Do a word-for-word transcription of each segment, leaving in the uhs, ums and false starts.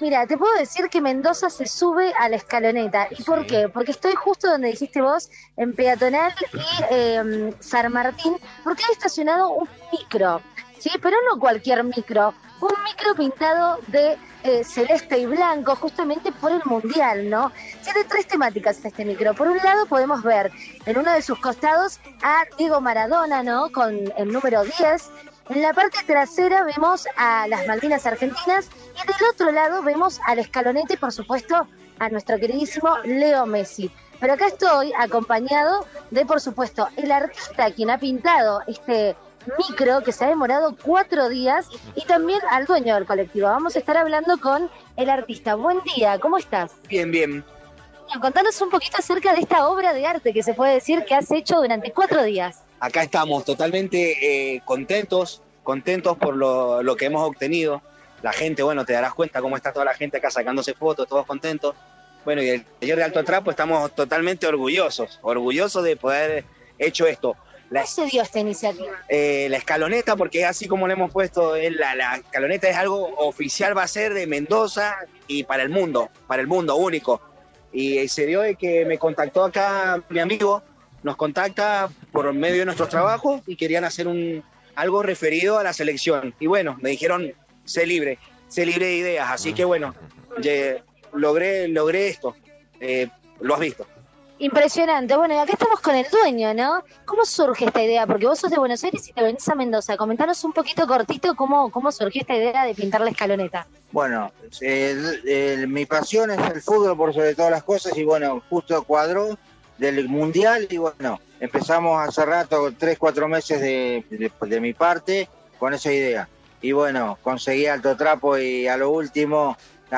Mira, te puedo decir que Mendoza se sube a la escaloneta. ¿Y por Sí. qué? Porque estoy justo donde dijiste vos, en Peatonal y eh, San Martín, porque hay estacionado un micro, ¿sí? Pero no cualquier micro, un micro pintado de eh, celeste y blanco, justamente por el Mundial, ¿no? Tiene tres temáticas este micro. Por un lado podemos ver en uno de sus costados a Diego Maradona, ¿no? Con el número diez. En la parte trasera vemos a las Malvinas Argentinas y del otro lado vemos a la escaloneta y por supuesto a nuestro queridísimo Leo Messi. Pero acá estoy acompañado de, por supuesto, el artista quien ha pintado este micro que se ha demorado cuatro días y también al dueño del colectivo. Vamos a estar hablando con el artista. Buen día, ¿cómo estás? Bien, bien. Bueno, contanos un poquito acerca de esta obra de arte que se puede decir que has hecho durante cuatro días. Acá estamos totalmente eh, contentos, contentos por lo, lo que hemos obtenido. La gente, bueno, te darás cuenta cómo está toda la gente acá sacándose fotos, todos contentos. Bueno, y el taller de Alto Trapo estamos totalmente orgullosos, orgullosos de poder hecho esto. La, ¿Cómo se dio esta iniciativa? eh, la escaloneta, porque es así como le hemos puesto, es la, la escaloneta es algo oficial, va a ser de Mendoza y para el mundo, para el mundo único. Y eh, se dio de que me contactó acá mi amigo, nos contacta por medio de nuestros trabajos y querían hacer un algo referido a la selección. Y bueno, me dijeron, sé libre, sé libre de ideas. Así que bueno, ye, logré, logré esto. Eh, lo has visto. Impresionante. Bueno, y acá estamos con el dueño, ¿no? ¿Cómo surge esta idea? Porque vos sos de Buenos Aires y te venís a Mendoza. Comentanos un poquito cortito cómo, cómo surgió esta idea de pintar la escaloneta. Bueno, el, el, mi pasión es el fútbol por sobre todas las cosas y bueno, justo cuadró del Mundial y bueno, empezamos hace rato, tres, cuatro meses de, de, de mi parte con esa idea. Y bueno, conseguí Alto Trapo y a lo último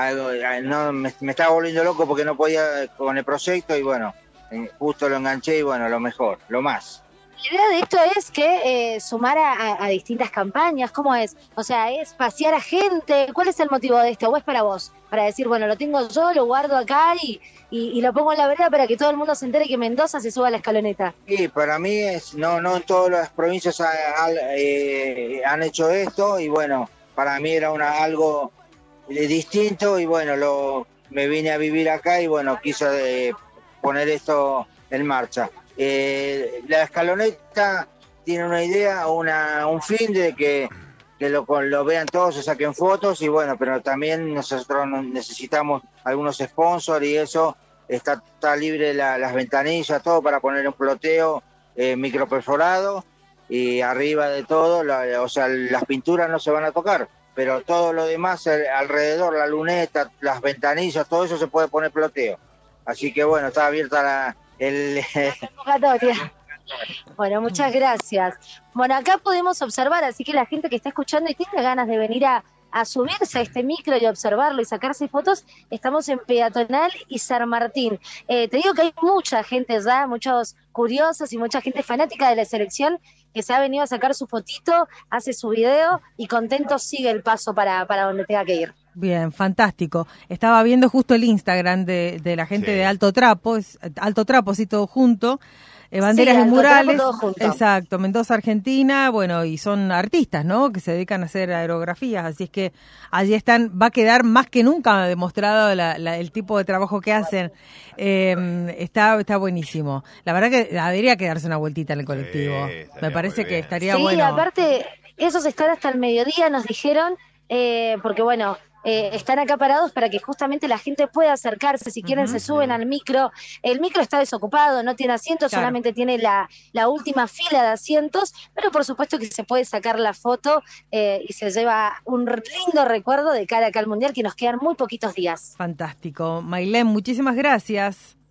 no, me, me estaba volviendo loco porque no podía con el proyecto y bueno, justo lo enganché y bueno, lo mejor, lo más. La idea de esto es que eh, sumar a, a, a distintas campañas, ¿cómo es? O sea, ¿es pasear a gente? ¿Cuál es el motivo de esto? ¿O es para vos? Para decir, bueno, lo tengo yo, lo guardo acá y, y, y lo pongo en la vereda para que todo el mundo se entere que Mendoza se suba a la escaloneta. Sí, para mí es, no, no en todas las provincias ha, ha, eh, han hecho esto y bueno, para mí era una algo eh, distinto y bueno, lo me vine a vivir acá y bueno, quise eh, poner esto en marcha. Eh, la escaloneta tiene una idea, una un fin de que, que lo, lo vean todos, se saquen fotos y bueno, pero también nosotros necesitamos algunos sponsors y eso, está, está libre la, las ventanillas, todo para poner un ploteo eh, microperforado y arriba de todo, la, o sea, las pinturas no se van a tocar, pero todo lo demás alrededor, la luneta, las ventanillas, todo eso se puede poner ploteo. Así que bueno, está abierta la el convocatoria. Bueno, muchas gracias. Bueno, acá podemos observar, así que la gente que está escuchando y tiene ganas de venir a, a subirse a este micro y observarlo y sacarse fotos, estamos en Peatonal y San Martín. Eh, te digo que hay mucha gente ya, muchos curiosos y mucha gente fanática de la selección que se ha venido a sacar su fotito, hace su video y contento sigue el paso para, para donde tenga que ir. Bien, fantástico. Estaba viendo justo el Instagram de, de la gente sí. de Alto Trapo, es, Alto Trapo, sí, todo junto, eh, banderas sí, y murales, exacto, Mendoza, Argentina, bueno, y son artistas, ¿no?, que se dedican a hacer aerografías, así es que allí están, va a quedar más que nunca demostrado la, la, el tipo de trabajo que hacen, eh, está está buenísimo. La verdad que debería quedarse una vueltita en el colectivo, sí, me parece que estaría sí, bueno. Sí, aparte, esos están hasta el mediodía, nos dijeron, eh, porque bueno, Eh, están acá parados para que justamente la gente pueda acercarse, si quieren uh-huh. se suben al micro, el micro está desocupado, no tiene asientos, claro. solamente tiene la, la última fila de asientos, pero por supuesto que se puede sacar la foto eh, y se lleva un lindo recuerdo de cara acá al Mundial, que nos quedan muy poquitos días. Fantástico. Mailén, muchísimas gracias.